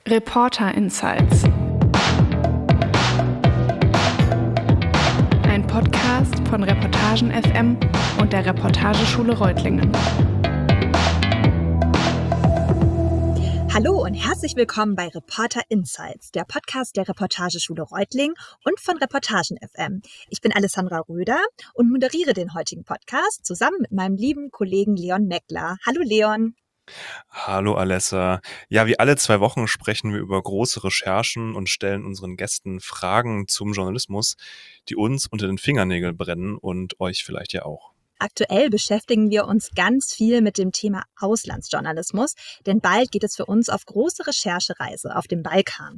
Reporter Insights. Ein Podcast von Reportagen FM und der Reportageschule Reutlingen. Hallo und herzlich willkommen bei Reporter Insights, der Podcast der Reportageschule Reutlingen und von Reportagen FM. Ich bin Alessandra Röder und moderiere den heutigen Podcast zusammen mit meinem lieben Kollegen Leon Meckler. Hallo Leon. Hallo Alessa. Ja, wie alle 2 Wochen sprechen wir über große Recherchen und stellen unseren Gästen Fragen zum Journalismus, die uns unter den Fingernägeln brennen und euch vielleicht ja auch. Aktuell beschäftigen wir uns ganz viel mit dem Thema Auslandsjournalismus, denn bald geht es für uns auf große Recherchereise auf dem Balkan.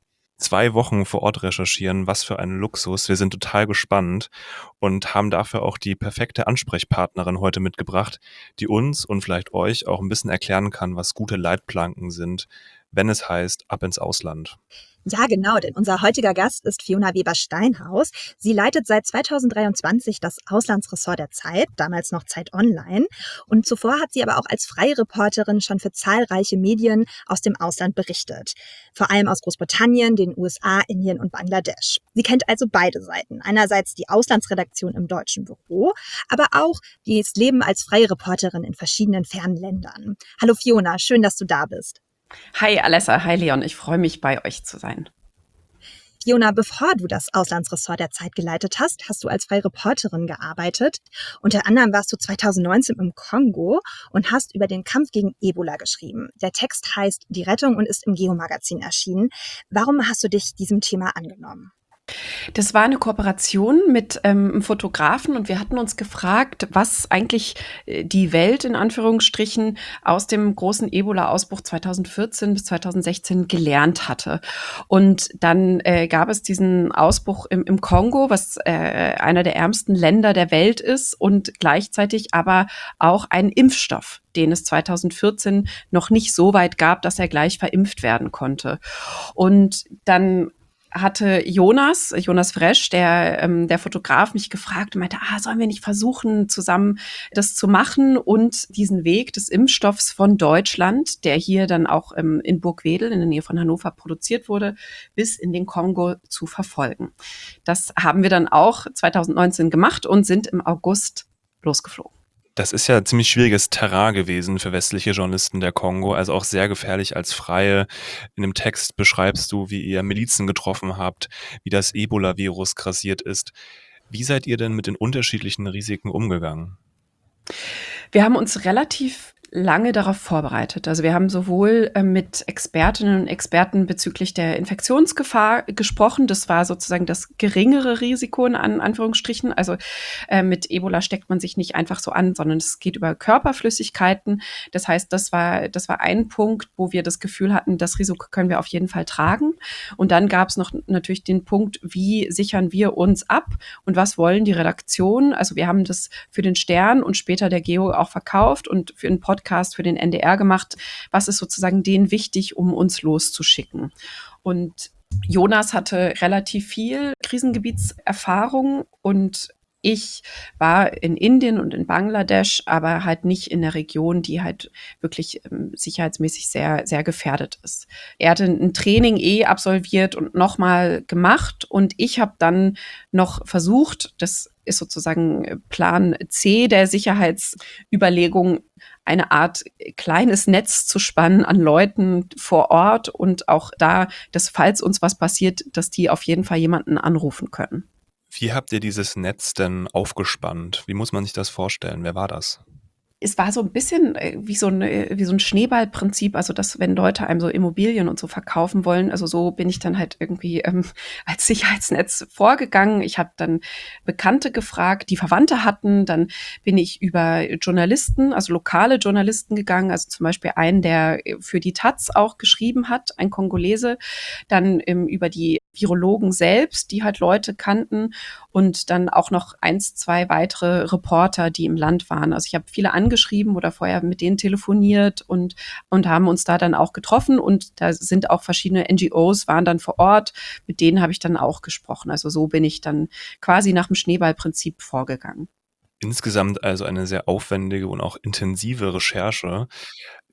2 Wochen vor Ort recherchieren, was für ein Luxus. Wir sind total gespannt und haben dafür auch die perfekte Ansprechpartnerin heute mitgebracht, die uns und vielleicht euch auch ein bisschen erklären kann, was gute Leitplanken sind, wenn es heißt, ab ins Ausland. Ja, genau, denn unser heutiger Gast ist Fiona Weber-Steinhaus. Sie leitet seit 2023 das Auslandsressort der Zeit, damals noch Zeit Online. Und zuvor hat sie aber auch als freie Reporterin schon für zahlreiche Medien aus dem Ausland berichtet. Vor allem aus Großbritannien, den USA, Indien und Bangladesch. Sie kennt also beide Seiten. Einerseits die Auslandsredaktion im deutschen Büro, aber auch das Leben als freie Reporterin in verschiedenen fernen Ländern. Hallo Fiona, schön, dass du da bist. Hi Alessa, hi Leon, ich freue mich, bei euch zu sein. Fiona, bevor du das Auslandsressort der Zeit geleitet hast, hast du als freie Reporterin gearbeitet. Unter anderem warst du 2019 im Kongo und hast über den Kampf gegen Ebola geschrieben. Der Text heißt Die Rettung und ist im Geo-Magazin erschienen. Warum hast du dich diesem Thema angenommen? Das war eine Kooperation mit einem Fotografen und wir hatten uns gefragt, was eigentlich die Welt in Anführungsstrichen aus dem großen Ebola-Ausbruch 2014 bis 2016 gelernt hatte. Und dann gab es diesen Ausbruch im Kongo, was einer der ärmsten Länder der Welt ist und gleichzeitig aber auch einen Impfstoff, den es 2014 noch nicht so weit gab, dass er gleich verimpft werden konnte. Und dann hatte Jonas Fresch, der Fotograf, mich gefragt und meinte, sollen wir nicht versuchen, zusammen das zu machen und diesen Weg des Impfstoffs von Deutschland, der hier dann auch in Burgwedel in der Nähe von Hannover produziert wurde, bis in den Kongo zu verfolgen. Das haben wir dann auch 2019 gemacht und sind im August losgeflogen. Das ist ja ein ziemlich schwieriges Terrain gewesen für westliche Journalisten der Kongo, also auch sehr gefährlich als Freie. In dem Text beschreibst du, wie ihr Milizen getroffen habt, wie das Ebola-Virus grassiert ist. Wie seid ihr denn mit den unterschiedlichen Risiken umgegangen? Wir haben uns relativ lange darauf vorbereitet. Also wir haben sowohl mit Expertinnen und Experten bezüglich der Infektionsgefahr gesprochen. Das war sozusagen das geringere Risiko in Anführungsstrichen. Also mit Ebola steckt man sich nicht einfach so an, sondern es geht über Körperflüssigkeiten. Das heißt, das war ein Punkt, wo wir das Gefühl hatten, das Risiko können wir auf jeden Fall tragen. Und dann gab es noch natürlich den Punkt, wie sichern wir uns ab und was wollen die Redaktionen? Also wir haben das für den Stern und später der Geo auch verkauft und für einen Podcast für den NDR gemacht. Was ist sozusagen denen wichtig, um uns loszuschicken? Und Jonas hatte relativ viel Krisengebietserfahrung und ich war in Indien und in Bangladesch, aber halt nicht in der Region, die halt wirklich sicherheitsmäßig sehr, sehr gefährdet ist. Er hatte ein Training absolviert und nochmal gemacht und ich habe dann noch versucht, das ist sozusagen Plan C der Sicherheitsüberlegung, eine Art kleines Netz zu spannen an Leuten vor Ort und auch da, dass falls uns was passiert, dass die auf jeden Fall jemanden anrufen können. Wie habt ihr dieses Netz denn aufgespannt? Wie muss man sich das vorstellen? Wer war das? Es war so ein bisschen wie so ein Schneeballprinzip, also dass, wenn Leute einem so Immobilien und so verkaufen wollen, also so bin ich dann halt irgendwie als Sicherheitsnetz vorgegangen. Ich habe dann Bekannte gefragt, die Verwandte hatten, dann bin ich über Journalisten, also lokale Journalisten gegangen, also zum Beispiel einen, der für die Taz auch geschrieben hat, ein Kongolese, dann über die Virologen selbst, die halt Leute kannten und dann auch noch 1, 2 weitere Reporter, die im Land waren. Also ich habe viele angeschrieben oder vorher mit denen telefoniert und haben uns da dann auch getroffen und da sind auch verschiedene NGOs, waren dann vor Ort, mit denen habe ich dann auch gesprochen. Also so bin ich dann quasi nach dem Schneeballprinzip vorgegangen. Insgesamt also eine sehr aufwendige und auch intensive Recherche.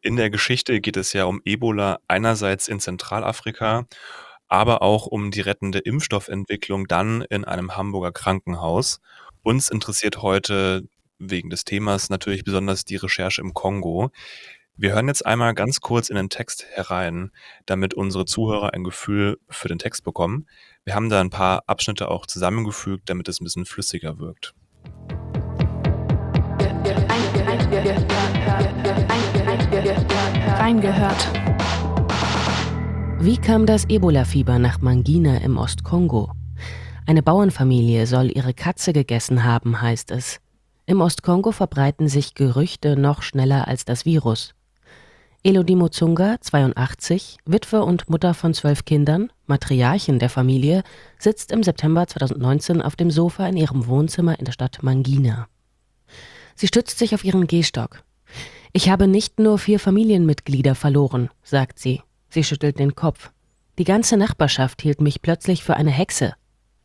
In der Geschichte geht es ja um Ebola einerseits in Zentralafrika, aber auch um die rettende Impfstoffentwicklung dann in einem Hamburger Krankenhaus. Uns interessiert heute wegen des Themas natürlich besonders die Recherche im Kongo. Wir hören jetzt einmal ganz kurz in den Text herein, damit unsere Zuhörer ein Gefühl für den Text bekommen. Wir haben da ein paar Abschnitte auch zusammengefügt, damit es ein bisschen flüssiger wirkt. Reingehört. Wie kam das Ebola-Fieber nach Mangina im Ostkongo? Eine Bauernfamilie soll ihre Katze gegessen haben, heißt es. Im Ostkongo verbreiten sich Gerüchte noch schneller als das Virus. Elodie Mutsonga, 82, Witwe und Mutter von 12 Kindern, Matriarchin der Familie, sitzt im September 2019 auf dem Sofa in ihrem Wohnzimmer in der Stadt Mangina. Sie stützt sich auf ihren Gehstock. Ich habe nicht nur 4 Familienmitglieder verloren, sagt sie. Sie schüttelt den Kopf. Die ganze Nachbarschaft hielt mich plötzlich für eine Hexe.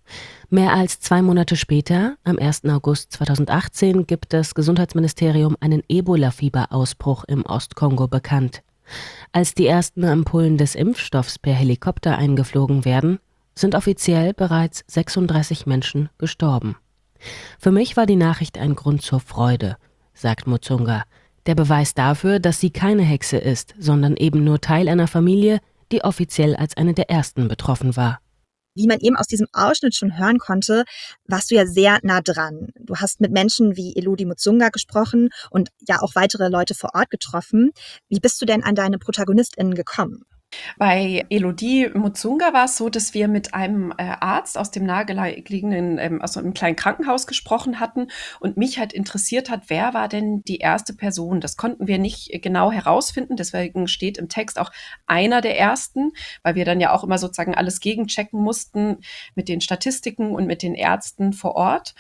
Mehr als 2 Monate später, am 1. August 2018, gibt das Gesundheitsministerium einen Ebola-Fieber-Ausbruch im Ostkongo bekannt. Als die ersten Ampullen des Impfstoffs per Helikopter eingeflogen werden, sind offiziell bereits 36 Menschen gestorben. Für mich war die Nachricht ein Grund zur Freude, sagt Mutsonga. Der Beweis dafür, dass sie keine Hexe ist, sondern eben nur Teil einer Familie, die offiziell als eine der ersten betroffen war. Wie man eben aus diesem Ausschnitt schon hören konnte, warst du ja sehr nah dran. Du hast mit Menschen wie Elodie Mutsonga gesprochen und ja auch weitere Leute vor Ort getroffen. Wie bist du denn an deine ProtagonistInnen gekommen? Bei Elodie Mutsonga war es so, dass wir mit einem Arzt aus dem nahegelegenen, aus einem kleinen Krankenhaus gesprochen hatten und mich halt interessiert hat, wer war denn die erste Person? Das konnten wir nicht genau herausfinden, deswegen steht im Text auch einer der ersten, weil wir dann ja auch immer sozusagen alles gegenchecken mussten mit den Statistiken und mit den Ärzten vor Ort.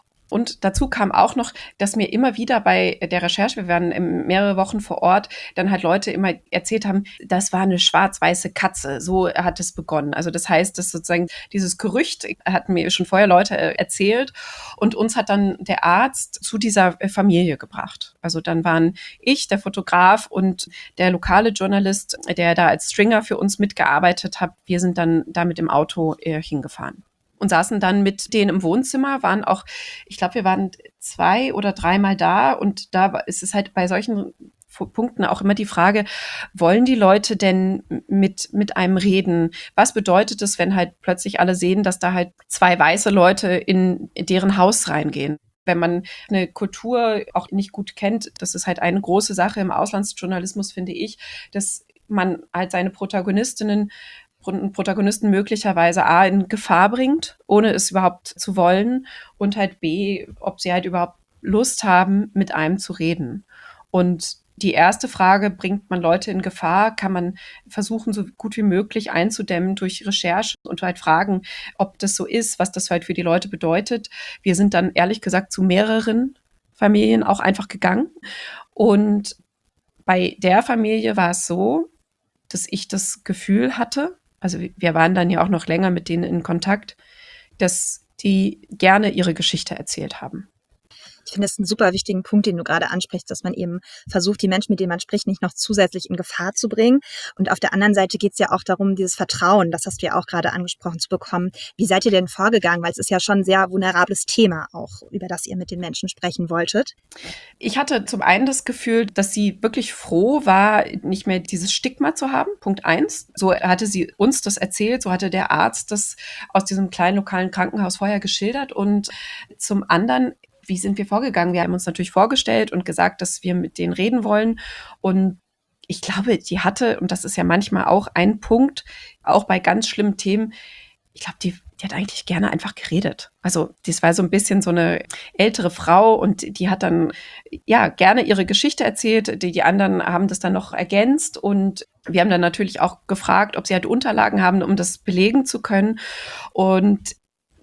Und dazu kam auch noch, dass mir immer wieder bei der Recherche, wir waren mehrere Wochen vor Ort, dann halt Leute immer erzählt haben, das war eine schwarz-weiße Katze. So hat es begonnen. Also das heißt, dass sozusagen dieses Gerücht hatten mir schon vorher Leute erzählt und uns hat dann der Arzt zu dieser Familie gebracht. Also dann waren ich, der Fotograf und der lokale Journalist, der da als Stringer für uns mitgearbeitet hat. Wir sind dann da mit dem Auto hingefahren. Und saßen dann mit denen im Wohnzimmer, waren auch, ich glaube, wir waren 2 oder 3 Mal da und da ist es halt bei solchen Punkten auch immer die Frage, wollen die Leute denn mit einem reden? Was bedeutet es, wenn halt plötzlich alle sehen, dass da halt 2 weiße Leute in deren Haus reingehen? Wenn man eine Kultur auch nicht gut kennt, das ist halt eine große Sache im Auslandsjournalismus, finde ich, dass man halt seine Protagonisten möglicherweise A, in Gefahr bringt, ohne es überhaupt zu wollen und halt B, ob sie halt überhaupt Lust haben, mit einem zu reden. Und die erste Frage, bringt man Leute in Gefahr, kann man versuchen, so gut wie möglich einzudämmen durch Recherche und halt fragen, ob das so ist, was das halt für die Leute bedeutet. Wir sind dann ehrlich gesagt zu mehreren Familien auch einfach gegangen. Und bei der Familie war es so, dass ich das Gefühl hatte, also wir waren dann ja auch noch länger mit denen in Kontakt, dass die gerne ihre Geschichte erzählt haben. Ich finde das einen super wichtigen Punkt, den du gerade ansprichst, dass man eben versucht, die Menschen, mit denen man spricht, nicht noch zusätzlich in Gefahr zu bringen. Und auf der anderen Seite geht es ja auch darum, dieses Vertrauen, das hast du ja auch gerade angesprochen, zu bekommen. Wie seid ihr denn vorgegangen? Weil es ist ja schon ein sehr vulnerables Thema auch, über das ihr mit den Menschen sprechen wolltet. Ich hatte zum einen das Gefühl, dass sie wirklich froh war, nicht mehr dieses Stigma zu haben. Punkt 1. So hatte sie uns das erzählt, so hatte der Arzt das aus diesem kleinen lokalen Krankenhaus vorher geschildert. Und zum anderen, wie sind wir vorgegangen? Wir haben uns natürlich vorgestellt und gesagt, dass wir mit denen reden wollen. Und ich glaube, die hatte, und das ist ja manchmal auch ein Punkt, auch bei ganz schlimmen Themen, ich glaube, die hat eigentlich gerne einfach geredet. Also das war so ein bisschen so eine ältere Frau und die hat dann ja gerne ihre Geschichte erzählt. Die anderen haben das dann noch ergänzt und wir haben dann natürlich auch gefragt, ob sie halt Unterlagen haben, um das belegen zu können. Und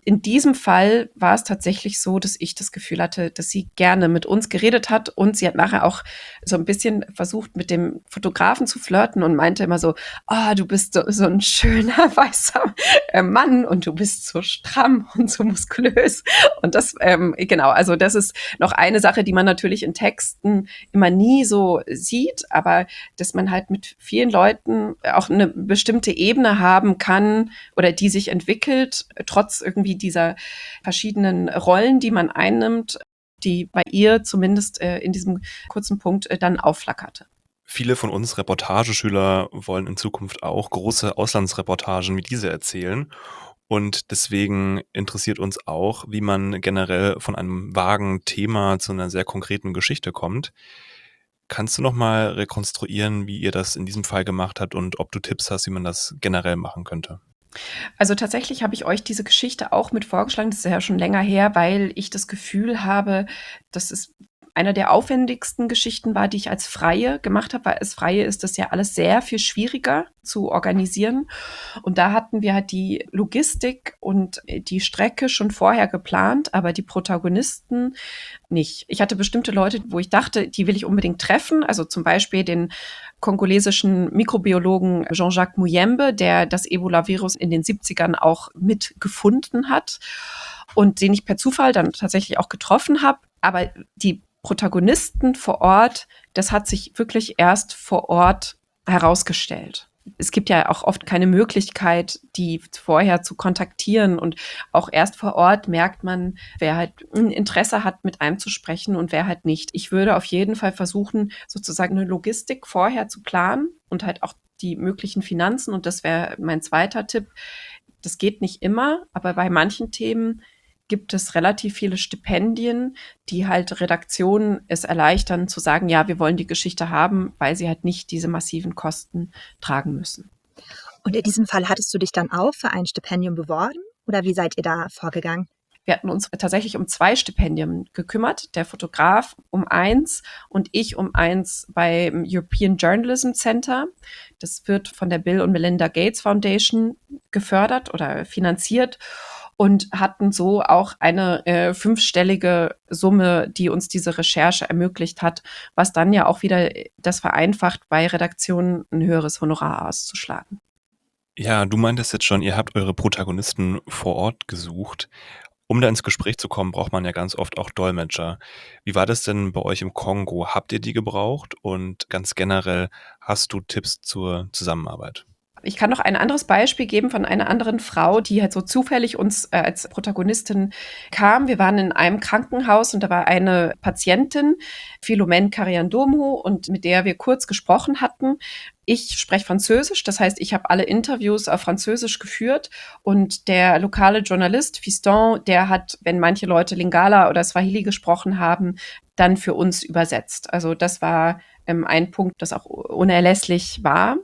in diesem Fall war es tatsächlich so, dass ich das Gefühl hatte, dass sie gerne mit uns geredet hat und sie hat nachher auch so ein bisschen versucht, mit dem Fotografen zu flirten und meinte immer so, du bist so ein schöner weißer Mann und du bist so stramm und so muskulös. Und das, genau, also das ist noch eine Sache, die man natürlich in Texten immer nie so sieht, aber dass man halt mit vielen Leuten auch eine bestimmte Ebene haben kann oder die sich entwickelt, trotz irgendwie dieser verschiedenen Rollen, die man einnimmt, die bei ihr zumindest in diesem kurzen Punkt dann aufflackerte. Viele von uns Reportageschüler wollen in Zukunft auch große Auslandsreportagen wie diese erzählen. Und deswegen interessiert uns auch, wie man generell von einem vagen Thema zu einer sehr konkreten Geschichte kommt. Kannst du noch mal rekonstruieren, wie ihr das in diesem Fall gemacht habt und ob du Tipps hast, wie man das generell machen könnte? Also tatsächlich habe ich euch diese Geschichte auch mit vorgeschlagen. Das ist ja schon länger her, weil ich das Gefühl habe, dass es einer der aufwendigsten Geschichten war, die ich als Freie gemacht habe, weil als Freie ist das ja alles sehr viel schwieriger zu organisieren. Und da hatten wir halt die Logistik und die Strecke schon vorher geplant, aber die Protagonisten nicht. Ich hatte bestimmte Leute, wo ich dachte, die will ich unbedingt treffen. Also zum Beispiel den kongolesischen Mikrobiologen Jean-Jacques Muyembe, der das Ebola-Virus in den 70ern auch mitgefunden hat und den ich per Zufall dann tatsächlich auch getroffen habe. Aber die Protagonisten vor Ort, das hat sich wirklich erst vor Ort herausgestellt. Es gibt ja auch oft keine Möglichkeit, die vorher zu kontaktieren und auch erst vor Ort merkt man, wer halt ein Interesse hat, mit einem zu sprechen und wer halt nicht. Ich würde auf jeden Fall versuchen, sozusagen eine Logistik vorher zu planen und halt auch die möglichen Finanzen und das wäre mein zweiter Tipp. Das geht nicht immer, aber bei manchen Themen gibt es relativ viele Stipendien, die halt Redaktionen es erleichtern zu sagen, ja, wir wollen die Geschichte haben, weil sie halt nicht diese massiven Kosten tragen müssen. Und in diesem Fall hattest du dich dann auch für ein Stipendium beworben oder wie seid ihr da vorgegangen? Wir hatten uns tatsächlich um 2 Stipendien gekümmert, der Fotograf um 1 und ich um 1 beim European Journalism Center. Das wird von der Bill und Melinda Gates Foundation gefördert oder finanziert und hatten so auch eine 5-stellige Summe, die uns diese Recherche ermöglicht hat, was dann ja auch wieder das vereinfacht, bei Redaktionen ein höheres Honorar auszuschlagen. Ja, du meintest jetzt schon, ihr habt eure Protagonisten vor Ort gesucht. Um da ins Gespräch zu kommen, braucht man ja ganz oft auch Dolmetscher. Wie war das denn bei euch im Kongo? Habt ihr die gebraucht? Und ganz generell, hast du Tipps zur Zusammenarbeit? Ich kann noch ein anderes Beispiel geben von einer anderen Frau, die halt so zufällig uns als Protagonistin kam. Wir waren in einem Krankenhaus und da war eine Patientin, Philomène Kariandomo, und mit der wir kurz gesprochen hatten. Ich spreche Französisch, das heißt, ich habe alle Interviews auf Französisch geführt und der lokale Journalist Fiston, der hat, wenn manche Leute Lingala oder Swahili gesprochen haben, dann für uns übersetzt. Also das war ein Punkt, das auch unerlässlich war.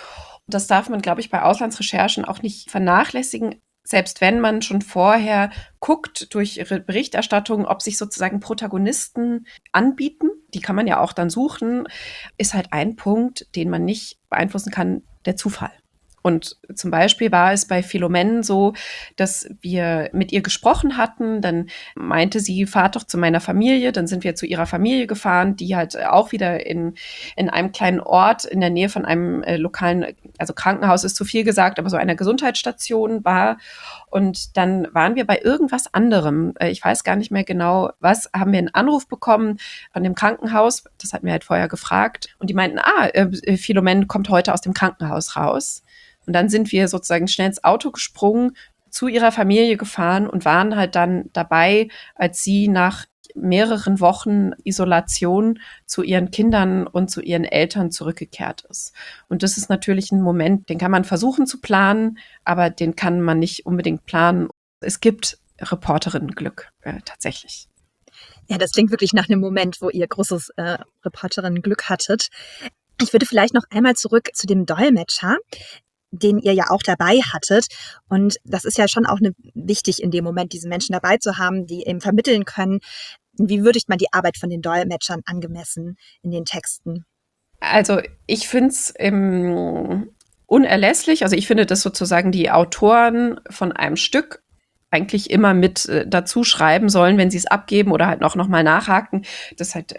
Das darf man, glaube ich, bei Auslandsrecherchen auch nicht vernachlässigen, selbst wenn man schon vorher guckt durch ihre Berichterstattung, ob sich sozusagen Protagonisten anbieten. Die kann man ja auch dann suchen, ist halt ein Punkt, den man nicht beeinflussen kann, der Zufall. Und zum Beispiel war es bei Philomène so, dass wir mit ihr gesprochen hatten, dann meinte sie, fahrt doch zu meiner Familie, dann sind wir zu ihrer Familie gefahren, die halt auch wieder in einem kleinen Ort in der Nähe von einem lokalen, also Krankenhaus ist zu viel gesagt, aber so einer Gesundheitsstation war. Und dann waren wir bei irgendwas anderem, ich weiß gar nicht mehr genau was, haben wir einen Anruf bekommen von dem Krankenhaus, das hatten wir halt vorher gefragt. Und die meinten, Philomène kommt heute aus dem Krankenhaus raus. Und dann sind wir sozusagen schnell ins Auto gesprungen, zu ihrer Familie gefahren und waren halt dann dabei, als sie nach mehreren Wochen Isolation zu ihren Kindern und zu ihren Eltern zurückgekehrt ist. Und das ist natürlich ein Moment, den kann man versuchen zu planen, aber den kann man nicht unbedingt planen. Es gibt Reporterinnenglück, tatsächlich. Ja, das klingt wirklich nach einem Moment, wo ihr großes Reporterinnenglück hattet. Ich würde vielleicht noch einmal zurück zu dem Dolmetscher, den ihr ja auch dabei hattet. Und das ist ja schon auch wichtig in dem Moment, diese Menschen dabei zu haben, die eben vermitteln können. Wie würdigt man die Arbeit von den Dolmetschern angemessen in den Texten? Also ich finde es unerlässlich. Also ich finde, dass sozusagen die Autoren von einem Stück eigentlich immer mit dazu schreiben sollen, wenn sie es abgeben oder halt noch mal nachhaken, dass halt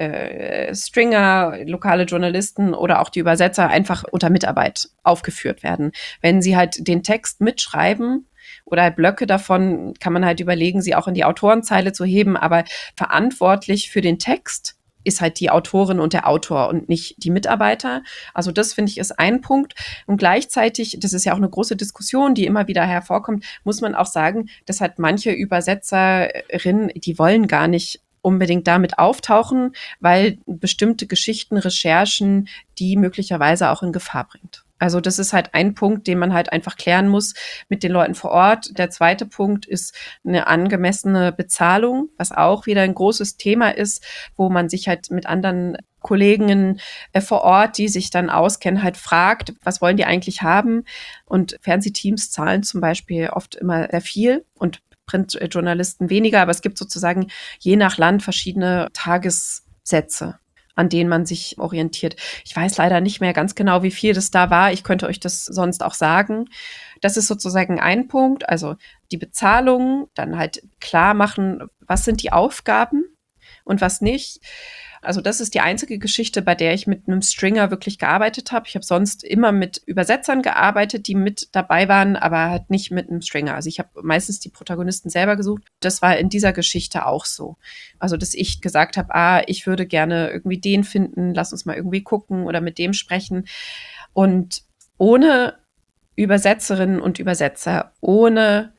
Stringer, lokale Journalisten oder auch die Übersetzer einfach unter Mitarbeit aufgeführt werden. Wenn sie halt den Text mitschreiben oder halt Blöcke davon, kann man halt überlegen, sie auch in die Autorenzeile zu heben, aber verantwortlich für den Text ist halt die Autorin und der Autor und nicht die Mitarbeiter. Also das, finde ich, ist ein Punkt. Und gleichzeitig, das ist ja auch eine große Diskussion, die immer wieder hervorkommt, muss man auch sagen, dass halt manche Übersetzerinnen, die wollen gar nicht unbedingt damit auftauchen, weil bestimmte Geschichten, Recherchen, die möglicherweise auch in Gefahr bringt. Also das ist halt ein Punkt, den man halt einfach klären muss mit den Leuten vor Ort. Der zweite Punkt ist eine angemessene Bezahlung, was auch wieder ein großes Thema ist, wo man sich halt mit anderen Kolleginnen vor Ort, die sich dann auskennen, halt fragt, was wollen die eigentlich haben? Und Fernsehteams zahlen zum Beispiel oft immer sehr viel und Printjournalisten weniger, aber es gibt sozusagen je nach Land verschiedene Tagessätze, an denen man sich orientiert. Ich weiß leider nicht mehr ganz genau, wie viel das da war. Ich könnte euch das sonst auch sagen. Das ist sozusagen ein Punkt, also die Bezahlung, dann halt klar machen, was sind die Aufgaben und was nicht. Also das ist die einzige Geschichte, bei der ich mit einem Stringer wirklich gearbeitet habe. Ich habe sonst immer mit Übersetzern gearbeitet, die mit dabei waren, aber halt nicht mit einem Stringer. Also ich habe meistens die Protagonisten selber gesucht. Das war in dieser Geschichte auch so. Also dass ich gesagt habe, ich würde gerne irgendwie den finden, lass uns mal irgendwie gucken oder mit dem sprechen. Und ohne Übersetzerinnen und Übersetzer, ohne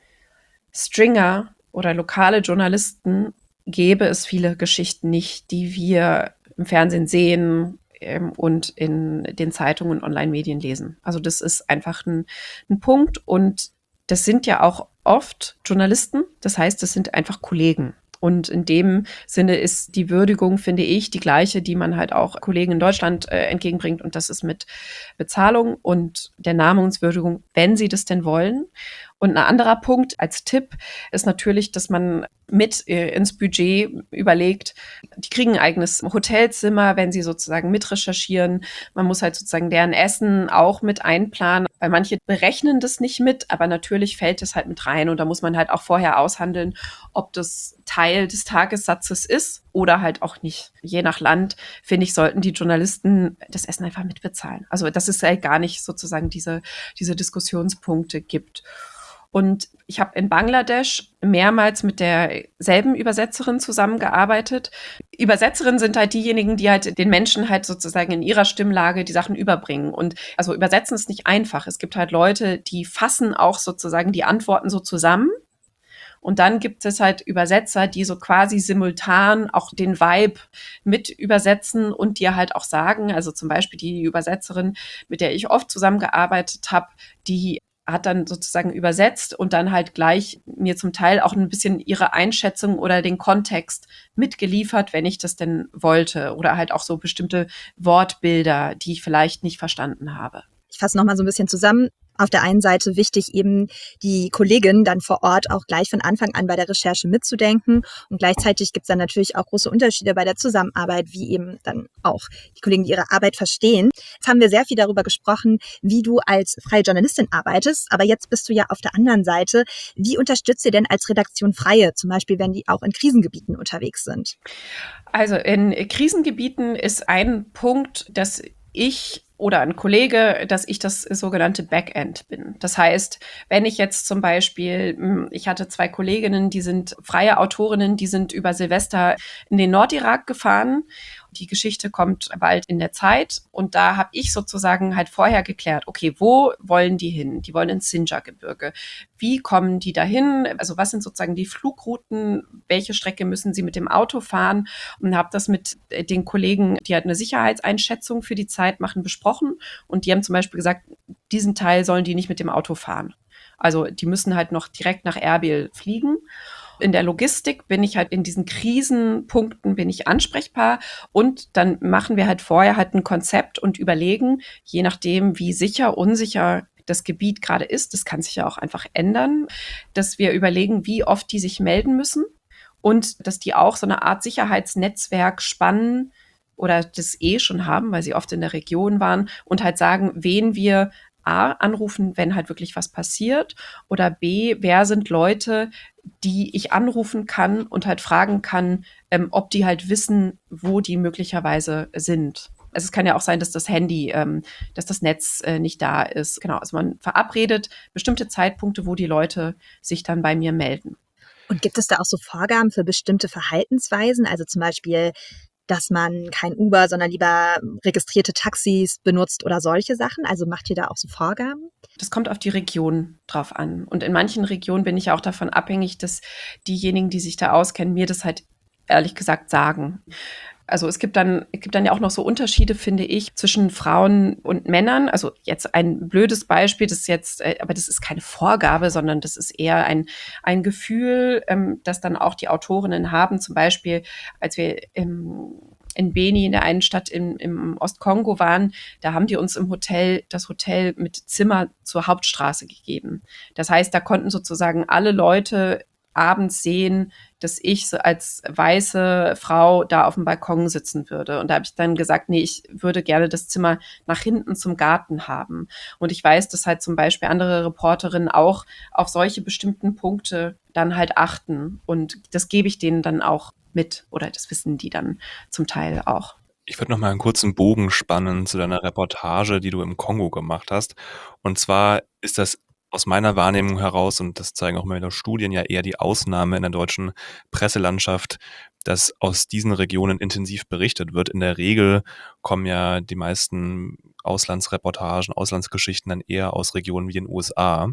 Stringer oder lokale Journalisten gäbe es viele Geschichten nicht, die wir im Fernsehen sehen und in den Zeitungen und Online-Medien lesen. Also das ist einfach ein Punkt und das sind ja auch oft Journalisten, das heißt, das sind einfach Kollegen. Und in dem Sinne ist die Würdigung, finde ich, die gleiche, die man halt auch Kollegen in Deutschland entgegenbringt. Und das ist mit Bezahlung und der Namenswürdigung, wenn sie das denn wollen. Und ein anderer Punkt als Tipp ist natürlich, dass man mit ins Budget überlegt, die kriegen ein eigenes Hotelzimmer, wenn sie sozusagen mit recherchieren. Man muss halt sozusagen deren Essen auch mit einplanen, weil manche berechnen das nicht mit, aber natürlich fällt es halt mit rein und da muss man halt auch vorher aushandeln, ob das Teil des Tagessatzes ist oder halt auch nicht. Je nach Land, finde ich, sollten die Journalisten das Essen einfach mitbezahlen. Also dass es halt gar nicht sozusagen diese Diskussionspunkte gibt. Und ich habe in Bangladesch mehrmals mit derselben Übersetzerin zusammengearbeitet. Übersetzerinnen sind halt diejenigen, die halt den Menschen halt sozusagen in ihrer Stimmlage die Sachen überbringen. Und also übersetzen ist nicht einfach. Es gibt halt Leute, die fassen auch sozusagen die Antworten so zusammen. Und dann gibt es halt Übersetzer, die so quasi simultan auch den Vibe mit übersetzen und dir halt auch sagen, also zum Beispiel die Übersetzerin, mit der ich oft zusammengearbeitet habe, die hat dann sozusagen übersetzt und dann halt gleich mir zum Teil auch ein bisschen ihre Einschätzung oder den Kontext mitgeliefert, wenn ich das denn wollte. Oder halt auch so bestimmte Wortbilder, die ich vielleicht nicht verstanden habe. Ich fasse nochmal so ein bisschen zusammen. Auf der einen Seite wichtig, eben die Kollegin dann vor Ort auch gleich von Anfang an bei der Recherche mitzudenken. Und gleichzeitig gibt es dann natürlich auch große Unterschiede bei der Zusammenarbeit, wie eben dann auch die Kollegen, die ihre Arbeit verstehen. Jetzt haben wir sehr viel darüber gesprochen, wie du als freie Journalistin arbeitest. Aber jetzt bist du ja auf der anderen Seite. Wie unterstützt ihr denn als Redaktion Freie, zum Beispiel, wenn die auch in Krisengebieten unterwegs sind? Also in Krisengebieten ist ein Punkt, dass ich oder ein Kollege, dass ich das sogenannte Backend bin. Das heißt, wenn ich jetzt zum Beispiel, ich hatte 2 Kolleginnen, die sind freie Autorinnen, die sind über Silvester in den Nordirak gefahren. Die Geschichte kommt bald in der Zeit und da habe ich sozusagen halt vorher geklärt, okay, wo wollen die hin? Die wollen ins Sinjar-Gebirge. Wie kommen die dahin? Also was sind sozusagen die Flugrouten? Welche Strecke müssen sie mit dem Auto fahren? Und habe das mit den Kollegen, die halt eine Sicherheitseinschätzung für die Zeit machen, besprochen. Und die haben zum Beispiel gesagt, diesen Teil sollen die nicht mit dem Auto fahren. Also die müssen halt noch direkt nach Erbil fliegen. In der Logistik bin ich halt in diesen Krisenpunkten bin ich ansprechbar und dann machen wir halt vorher halt ein Konzept und überlegen, je nachdem, wie sicher, unsicher das Gebiet gerade ist, das kann sich ja auch einfach ändern, dass wir überlegen, wie oft die sich melden müssen und dass die auch so eine Art Sicherheitsnetzwerk spannen oder das schon haben, weil sie oft in der Region waren und halt sagen, wen wir A, anrufen, wenn halt wirklich was passiert, oder B, wer sind Leute, die ich anrufen kann und halt fragen kann, ob die halt wissen, wo die möglicherweise sind. Also es kann ja auch sein, dass das Handy, dass das Netz nicht da ist. Genau, also man verabredet bestimmte Zeitpunkte, wo die Leute sich dann bei mir melden. Und gibt es da auch so Vorgaben für bestimmte Verhaltensweisen? Also zum Beispiel, dass man kein Uber, sondern lieber registrierte Taxis benutzt oder solche Sachen? Also macht ihr da auch so Vorgaben? Das kommt auf die Region drauf an. Und in manchen Regionen bin ich auch davon abhängig, dass diejenigen, die sich da auskennen, mir das halt ehrlich gesagt sagen. Also es gibt dann ja auch noch so Unterschiede, finde ich, zwischen Frauen und Männern. Also jetzt ein blödes Beispiel, das ist jetzt, aber das ist keine Vorgabe, sondern das ist eher ein Gefühl, das dann auch die Autorinnen haben. Zum Beispiel, als wir in Beni, in der einen Stadt im Ostkongo waren, da haben die uns das Hotel mit Zimmer zur Hauptstraße gegeben. Das heißt, da konnten sozusagen alle Leute abends sehen, dass ich so als weiße Frau da auf dem Balkon sitzen würde. Und da habe ich dann gesagt, nee, ich würde gerne das Zimmer nach hinten zum Garten haben. Und ich weiß, dass halt zum Beispiel andere Reporterinnen auch auf solche bestimmten Punkte dann halt achten. Und das gebe ich denen dann auch mit. Oder das wissen die dann zum Teil auch. Ich würde noch mal einen kurzen Bogen spannen zu deiner Reportage, die du im Kongo gemacht hast. Und zwar ist das aus meiner Wahrnehmung heraus, und das zeigen auch meine Studien, ja eher die Ausnahme in der deutschen Presselandschaft, dass aus diesen Regionen intensiv berichtet wird. In der Regel kommen ja die meisten Auslandsreportagen, Auslandsgeschichten dann eher aus Regionen wie den USA.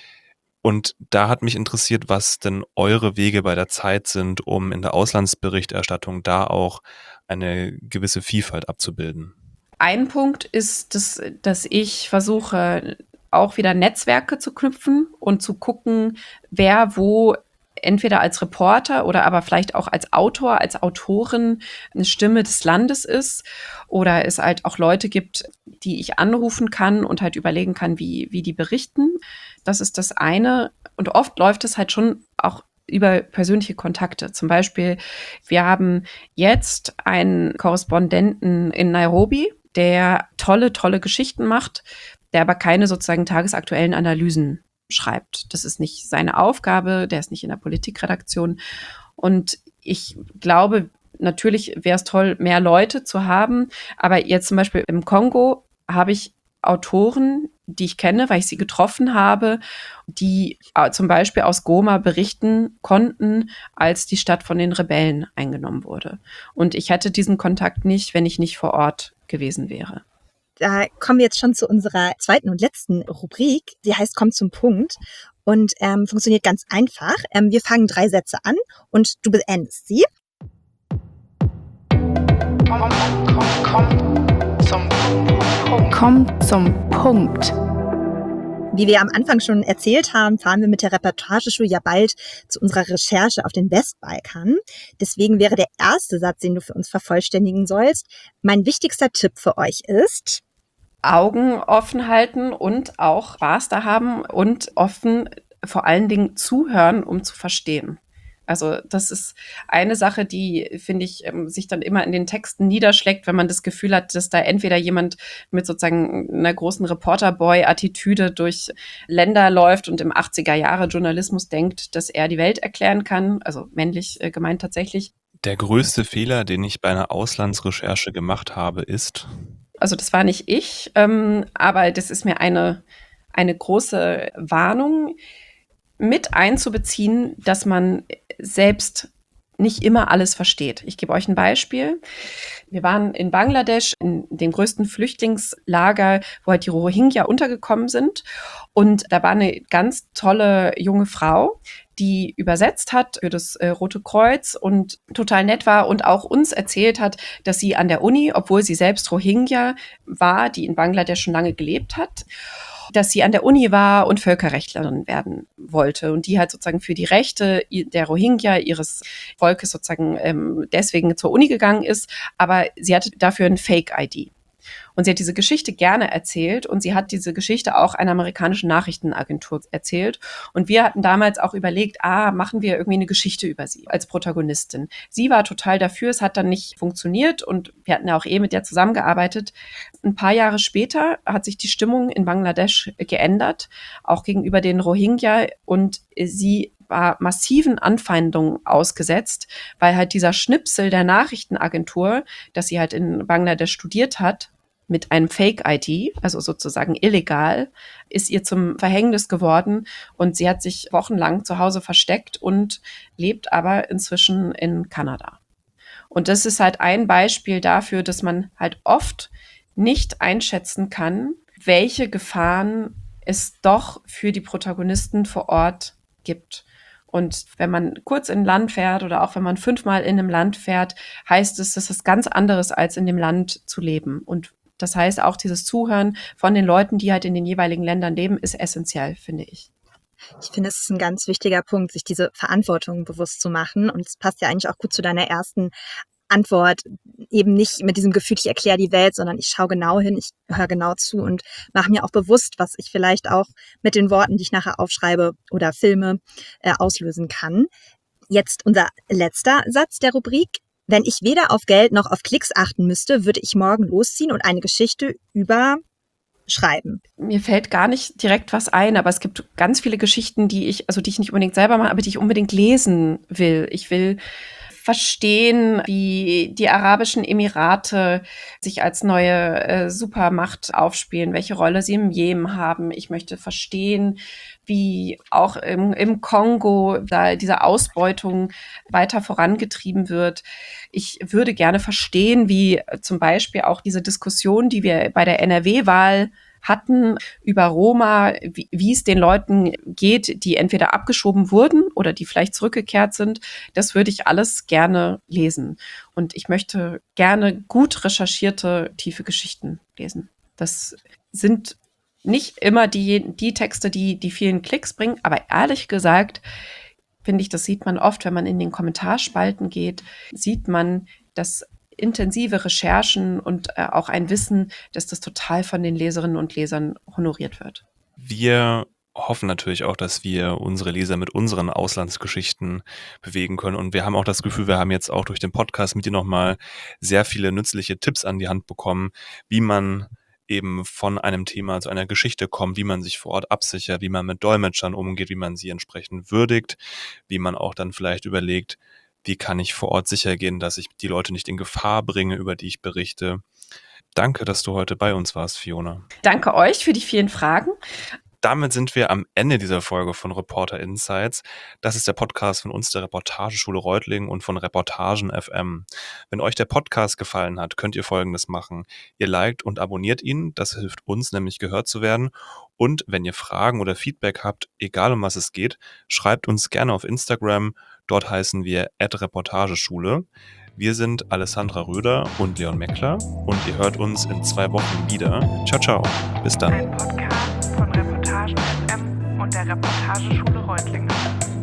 Und da hat mich interessiert, was denn eure Wege bei der Zeit sind, um in der Auslandsberichterstattung da auch eine gewisse Vielfalt abzubilden. Ein Punkt ist, dass ich versuche, auch wieder Netzwerke zu knüpfen und zu gucken, wer wo entweder als Reporter oder aber vielleicht auch als Autor, als Autorin eine Stimme des Landes ist oder es halt auch Leute gibt, die ich anrufen kann und halt überlegen kann, wie die berichten. Das ist das eine. Und oft läuft es halt schon auch über persönliche Kontakte. Zum Beispiel, wir haben jetzt einen Korrespondenten in Nairobi, der tolle Geschichten macht, der aber keine sozusagen tagesaktuellen Analysen schreibt. Das ist nicht seine Aufgabe, der ist nicht in der Politikredaktion. Und ich glaube, natürlich wäre es toll, mehr Leute zu haben. Aber jetzt zum Beispiel im Kongo habe ich Autoren, die ich kenne, weil ich sie getroffen habe, die zum Beispiel aus Goma berichten konnten, als die Stadt von den Rebellen eingenommen wurde. Und ich hätte diesen Kontakt nicht, wenn ich nicht vor Ort gewesen wäre. Da kommen wir jetzt schon zu unserer zweiten und letzten Rubrik. Die heißt Komm zum Punkt und funktioniert ganz einfach. Wir fangen 3 Sätze an und du beendest sie. Komm zum Punkt. Wie wir am Anfang schon erzählt haben, fahren wir mit der Reportageschule ja bald zu unserer Recherche auf den Westbalkan. Deswegen wäre der erste Satz, den du für uns vervollständigen sollst, mein wichtigster Tipp für euch ist: Augen offen halten und auch Spaß da haben und offen vor allen Dingen zuhören, um zu verstehen. Also das ist eine Sache, die, finde ich, sich dann immer in den Texten niederschlägt, wenn man das Gefühl hat, dass da entweder jemand mit sozusagen einer großen Reporterboy-Attitüde durch Länder läuft und im 80er-Jahre-Journalismus denkt, dass er die Welt erklären kann, also männlich gemeint tatsächlich. Der größte Fehler, den ich bei einer Auslandsrecherche gemacht habe, ist? Also das war nicht ich, aber das ist mir eine große Warnung, mit einzubeziehen, dass man selbst nicht immer alles versteht. Ich gebe euch ein Beispiel. Wir waren in Bangladesch, in dem größten Flüchtlingslager, wo halt die Rohingya untergekommen sind. Und da war eine ganz tolle junge Frau, die übersetzt hat für das Rote Kreuz und total nett war und auch uns erzählt hat, dass sie an der Uni, obwohl sie selbst Rohingya war, die in Bangladesch schon lange gelebt hat, dass sie an der Uni war und Völkerrechtlerin werden wollte und die halt sozusagen für die Rechte der Rohingya, ihres Volkes sozusagen deswegen zur Uni gegangen ist, aber sie hatte dafür ein Fake-ID. Und sie hat diese Geschichte gerne erzählt und sie hat diese Geschichte auch einer amerikanischen Nachrichtenagentur erzählt. Und wir hatten damals auch überlegt, machen wir irgendwie eine Geschichte über sie als Protagonistin. Sie war total dafür, es hat dann nicht funktioniert und wir hatten ja auch mit der zusammengearbeitet. Ein paar Jahre später hat sich die Stimmung in Bangladesch geändert, auch gegenüber den Rohingya, und sie war massiven Anfeindungen ausgesetzt, weil halt dieser Schnipsel der Nachrichtenagentur, dass sie halt in Bangladesch studiert hat, mit einem Fake-ID, also sozusagen illegal, ist ihr zum Verhängnis geworden und sie hat sich wochenlang zu Hause versteckt und lebt aber inzwischen in Kanada. Und das ist halt ein Beispiel dafür, dass man halt oft nicht einschätzen kann, welche Gefahren es doch für die Protagonisten vor Ort gibt. Und wenn man kurz in ein Land fährt oder auch wenn man 5-mal in einem Land fährt, heißt es, das ist ganz anderes, als in dem Land zu leben. Und das heißt, auch dieses Zuhören von den Leuten, die halt in den jeweiligen Ländern leben, ist essentiell, finde ich. Ich finde, es ist ein ganz wichtiger Punkt, sich diese Verantwortung bewusst zu machen. Und es passt ja eigentlich auch gut zu deiner ersten Antwort, eben nicht mit diesem Gefühl, ich erkläre die Welt, sondern ich schaue genau hin, ich höre genau zu und mache mir auch bewusst, was ich vielleicht auch mit den Worten, die ich nachher aufschreibe oder filme, auslösen kann. Jetzt unser letzter Satz der Rubrik. Wenn ich weder auf Geld noch auf Klicks achten müsste, würde ich morgen losziehen und eine Geschichte über schreiben. Mir fällt gar nicht direkt was ein, aber es gibt ganz viele Geschichten, die ich nicht unbedingt selber mache, aber die ich unbedingt lesen will. Ich will verstehen, wie die Arabischen Emirate sich als neue Supermacht aufspielen, welche Rolle sie im Jemen haben. Ich möchte verstehen, wie auch im Kongo da diese Ausbeutung weiter vorangetrieben wird. Ich würde gerne verstehen, wie zum Beispiel auch diese Diskussion, die wir bei der NRW-Wahl hatten über Roma, wie es den Leuten geht, die entweder abgeschoben wurden oder die vielleicht zurückgekehrt sind. Das würde ich alles gerne lesen. Und ich möchte gerne gut recherchierte, tiefe Geschichten lesen. Das sind nicht immer die Texte, die vielen Klicks bringen, aber ehrlich gesagt, finde ich, das sieht man oft, wenn man in den Kommentarspalten geht, sieht man, dass intensive Recherchen und auch ein Wissen, dass das total von den Leserinnen und Lesern honoriert wird. Wir hoffen natürlich auch, dass wir unsere Leser mit unseren Auslandsgeschichten bewegen können. Und wir haben auch das Gefühl, wir haben jetzt auch durch den Podcast mit dir nochmal sehr viele nützliche Tipps an die Hand bekommen, wie man eben von einem Thema zu einer Geschichte kommt, wie man sich vor Ort absichert, wie man mit Dolmetschern umgeht, wie man sie entsprechend würdigt, wie man auch dann vielleicht überlegt, wie kann ich vor Ort sicher gehen, dass ich die Leute nicht in Gefahr bringe, über die ich berichte. Danke, dass du heute bei uns warst, Fiona. Danke euch für die vielen Fragen. Damit sind wir am Ende dieser Folge von Reporter Insights. Das ist der Podcast von uns, der Reportageschule Reutlingen und von Reportagen FM. Wenn euch der Podcast gefallen hat, könnt ihr Folgendes machen. Ihr liked und abonniert ihn, das hilft uns nämlich gehört zu werden. Und wenn ihr Fragen oder Feedback habt, egal um was es geht, schreibt uns gerne auf Instagram. Dort heißen wir @Reportageschule. Wir sind Alessandra Röder und Leon Meckler und ihr hört uns in 2 Wochen wieder. Ciao, ciao. Bis dann. Ein Podcast von Reportagen FM und der Reportageschule Reutlingen.